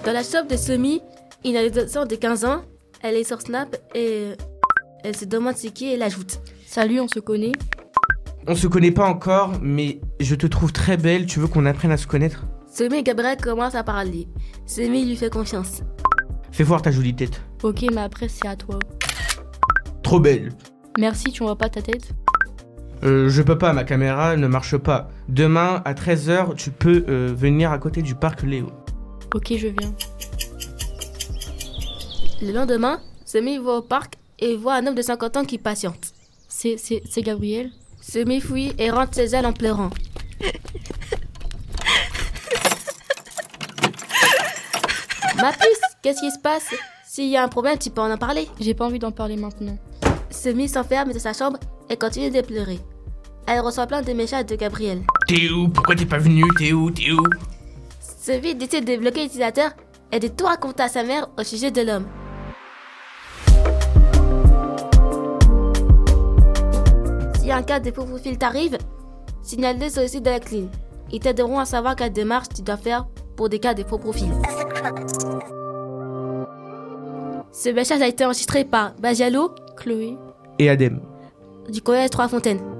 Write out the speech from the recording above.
Dans la shop de Semi, une adolescente de 15 ans, elle est sur Snap et elle se demande c'est qui et elle ajoute. Salut, on se connaît? On se connaît pas encore, mais je te trouve très belle, tu veux qu'on apprenne à se connaître? Semi et Gabriel commencent à parler. Semi lui fait confiance. Fais voir ta jolie tête. Ok, mais après c'est à toi. Trop belle. Merci, tu vois pas ta tête? Je peux pas, ma caméra ne marche pas. Demain, à 13h, tu peux venir à côté du parc Léo. Ok, je viens. Le lendemain, Semi va au parc et voit un homme de 50 ans qui patiente. C'est Gabriel? Semi fuit et rentre chez elle en pleurant. Ma puce, qu'est-ce qui se passe? S'il y a un problème, tu peux en parler. J'ai pas envie d'en parler maintenant. Semi s'enferme dans sa chambre et continue de pleurer. Elle reçoit plein de messages de Gabriel. T'es où? Pourquoi t'es pas venu? T'es où? Semi décide de bloquer l'utilisateur et de tout raconter à sa mère au sujet de l'homme. Si un cas de faux profil t'arrive, signale-le sur le site de la CNIL. Ils t'aideront à savoir quelle démarche tu dois faire pour des cas de faux profils. Ce message a été enregistré par Badialo, Chloé Et Adem. du collège Trois Fontaines.